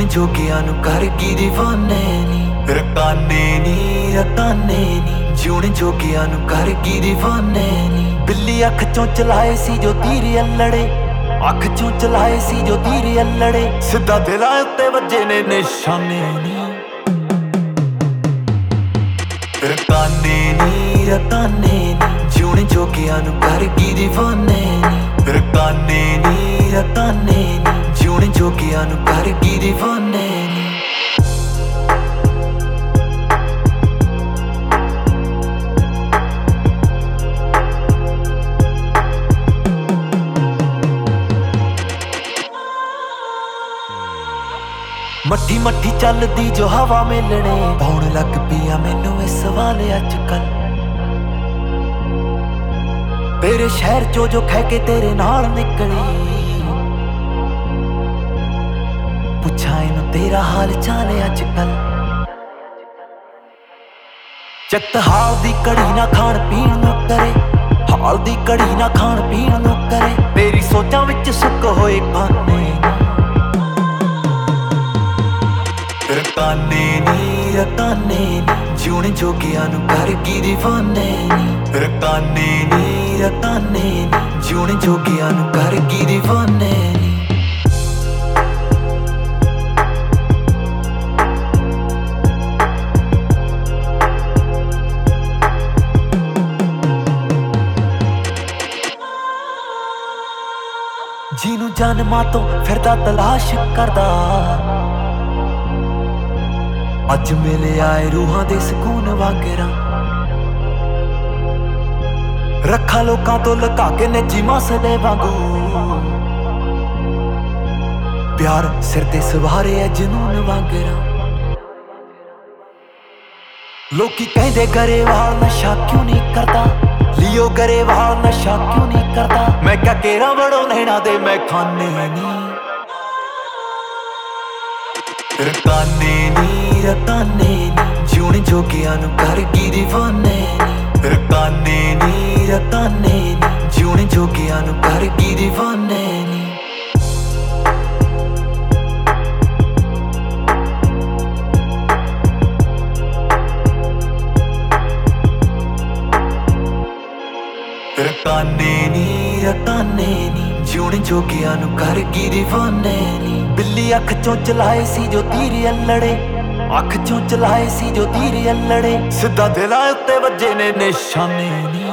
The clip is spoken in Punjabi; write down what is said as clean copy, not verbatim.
ਜਿਉਣੇ ਜੋਗਿਆਂ ਨੂੰ ਕਰ ਕੀ ਦੀਵਾਨੇ ਨੀ ਰਕਾਨੇ ਨੀ ਜਿਉਣੇ ਜੋਗਿਆਂ ਨੂੰ ਕਰ ਕੀ ਦੀਵਾਨੇ ਨੀ ਬਿੱਲੀ ਅੱਖ ਚੋਂ ਚਲਾਏ ਸੀ ਜੋ ਤੀਰ ਅਲੜੇ ਅੱਖ ਚੋਂ ਚਲਾਏ ਸੀ ਜੋ ਤੀਰ ਅਲੜੇ ਸਿੱਧਾ ਦਿਲਾਂ ਉੱਤੇ ਵੱਜੇ ਨੇ ਨਿਸ਼ਾਨੇ ਨੀ ਰਕਾਨੇ ਨੀ ਜਿਉਣੇ ਜੋਗਿਆਂ ਨੂੰ ਕਰ ਕੀ ਦੀਵਾਨੇ ਨੀ ਰਕਾਨੇ ਨੀ ਜਿਉਣੇ ਜੋਗਿਆਂ ਨੂੰ ਕਰ ਕੀ ਦੀਵਾਨੇ ਨੀ ਮੱਠੀ ਮੱਠੀ ਚੱਲਦੀ ਜੋ ਹਵਾ ਮੇਲਣੇ ਪਾਉਣ ਲੱਗ ਪਿਆ ਮੈਨੂੰ ਇਹ ਸਵਾਲ ਅੱਜ ਕੱਲ ਤੇਰੇ ਸ਼ਹਿਰ ਚੋਂ ਜੋ ਖਹਿ ਕੇ ਤੇਰੇ ਨਾਲ ਨਿਕਲੀ ਪੁੱਛਾਂ ਇਹਨੂੰ ਤੇਰਾ ਹਾਲ ਚਾਲ ਅੱਜ ਕੱਲ ਚੱਤ ਹਾਲ ਦੀ ਘੜੀ ਨਾ ਖਾਣ ਪੀਣ ਨੂੰ ਕਰੇ ਹਾਲ ਦੀ ਘੜੀ ਨਾ ਖਾਣ ਪੀਣ ਨੂੰ ਕਰੇ ਤੇਰੀ ਸੋਚਾਂ ਵਿੱਚ ਸੁੱਕ ਹੋਏ ਖਾਨੇ ਰਕਾਨੇ ਨੀ ਜਿਉਣੇ ਜੋਗਿਆਂ ਨੂੰ ਕਰ ਕੀ ਦੀਵਾਨੇ ਨੀ ਰਕਾਨੇ ਨੀ ਜਿਉਣੇ ਜੋਗਿਆਂ ਨੂੰ ਕਰ ਕੀ ਦੀਵਾਨੇ ਨੀ ਜਿਹਨੂੰ ਜਨਮਾਂ ਤੋਂ ਫਿਰਦਾ ਤਲਾਸ਼ ਕਰਦਾ ਅੱਜ ਮਿਲੇ ਆਏ ਰੂਹਾਂ ਦੇ ਸਕੂਨ ਵਾਂਗਰਾਂ ਰੱਖਾਂ ਲੋਕਾਂ ਤੋਂ ਲੁਕਾ ਕੇ ਨੱਚੀ ਮਸਲੇ ਵਾਂਗੂ ਪਿਆਰ ਸਿਰ ਤੇ ਸਵਾਰੇ ਐ ਜਨੂਨ ਵਾਂਗਰਾਂ ਲੋਕੀ ਕਹਿੰਦੇ ਗਰੇਵਾਲ ਨਸ਼ਾ ਕਿਉਂ ਨਹੀਂ ਕਰਦਾ ਲਿਓ ਗਰੇਵਾਲ ਨਸ਼ਾ ਕਿਉਂ ਨਹੀਂ ਕਰਦਾ ਮੈਂ ਕਿਹਾ ਕੇਰਾ ਵੜੋ ਲੈਣਾ ਦੇ ਮੈਂ ਖਾਨੇ ਨੀ ਰਕਾਨੇ ਨੀ ਜਿਉਣੇ ਜੋਗਿਆਂ ਨੂੰ ਕਰ ਕੀ ਦੀਵਾਨੇ ਨੀ ਰਕਾਨੇ ਨੀ ਜਿਉਣੇ ਜੋਗਿਆਂ ਨੂੰ ਕਰ ਕੀ ਦੀਵਾਨੇ ਨੀ ਰਕਾਨੇ ਨੀ ਜਿਉਣੇ ਜੋਗਿਆਂ ਨੂੰ ਕਰ ਕੀ ਦੀਵਾਨੇ ਨੀ ਬਿੱਲੀ ਅੱਖ ਚੋਂ ਚਲਾਏ ਸੀ ਜੋ ਤੀਰ ਅਲੜੇ ਅੱਖ ਚੋਂ ਚਲਾਏ ਸੀ ਜੋ ਤੀਰ ਅਲੜੇ ਸਿੱਧਾ ਦਿਲਾਂ ਉੱਤੇ ਵੱਜੇ ਨੇ ਨਿਸ਼ਾਨੇ ਨੀ